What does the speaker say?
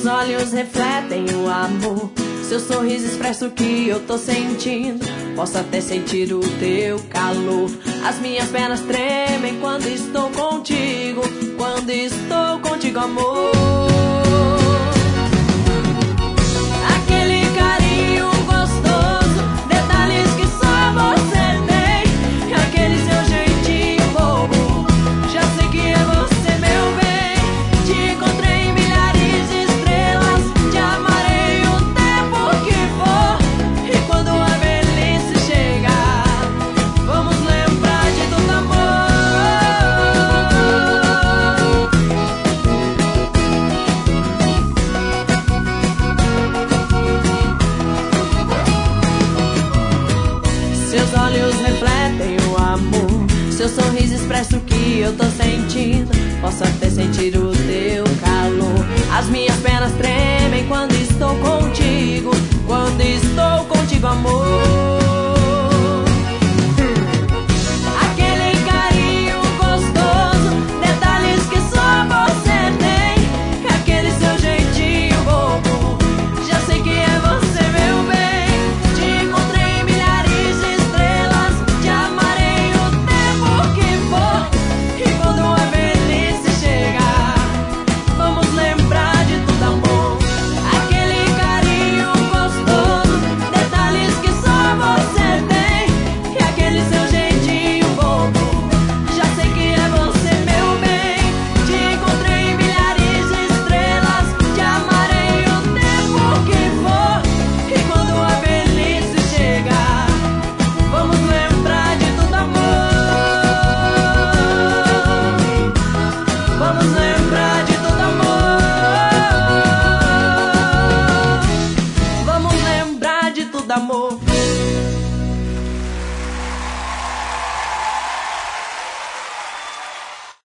Seus olhos refletem o amor, seu sorriso expressa o que eu tô sentindo. Posso até sentir o teu calor. As minhas pernas tremem quando estou contigo, quando estou contigo, amor. Aquele carinho gostoso, detalhes que só você tem, aquele seu jeitinho bobo, já sei que é você, meu bem. Te encontrei em milhares de estrelas, te amarei o tempo que for. E quando a velhice chegar, vamos lembrar de todo amor. Seus olhos refletem o amor, seu sorriso expressa o que eu tô sentindo.